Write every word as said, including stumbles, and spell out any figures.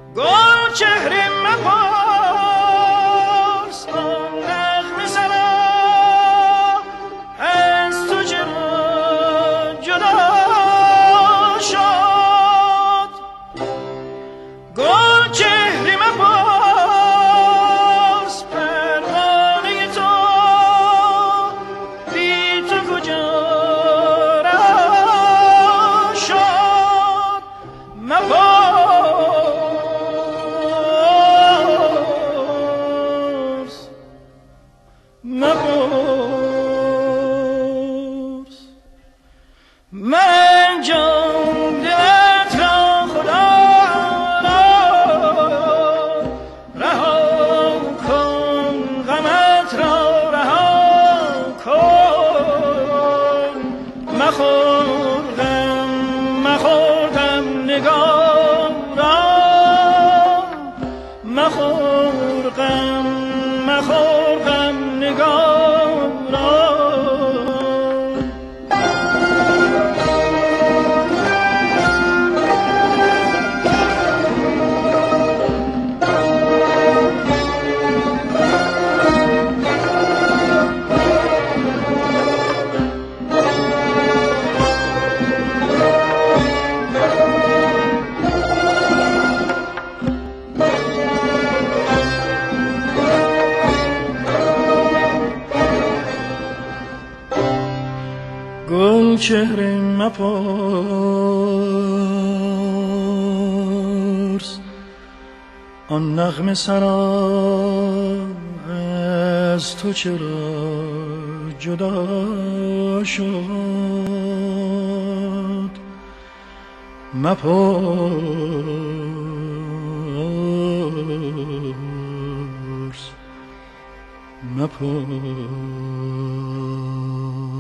گل چهره مپرس آن نغمه سرا از تو چرا جدا شد. گل چهره مپرس پروانه تو بی تو کجا رها شد. مپرس مپرس من جان دلت را خدا را رها کن، غمت را رها کن. مخور غم مخور غم نگارا، مخور غم مخور غم نگارا. گل چهره مپرس آن نغمه سرا از تو چرا جدا شد. مپرس مپرس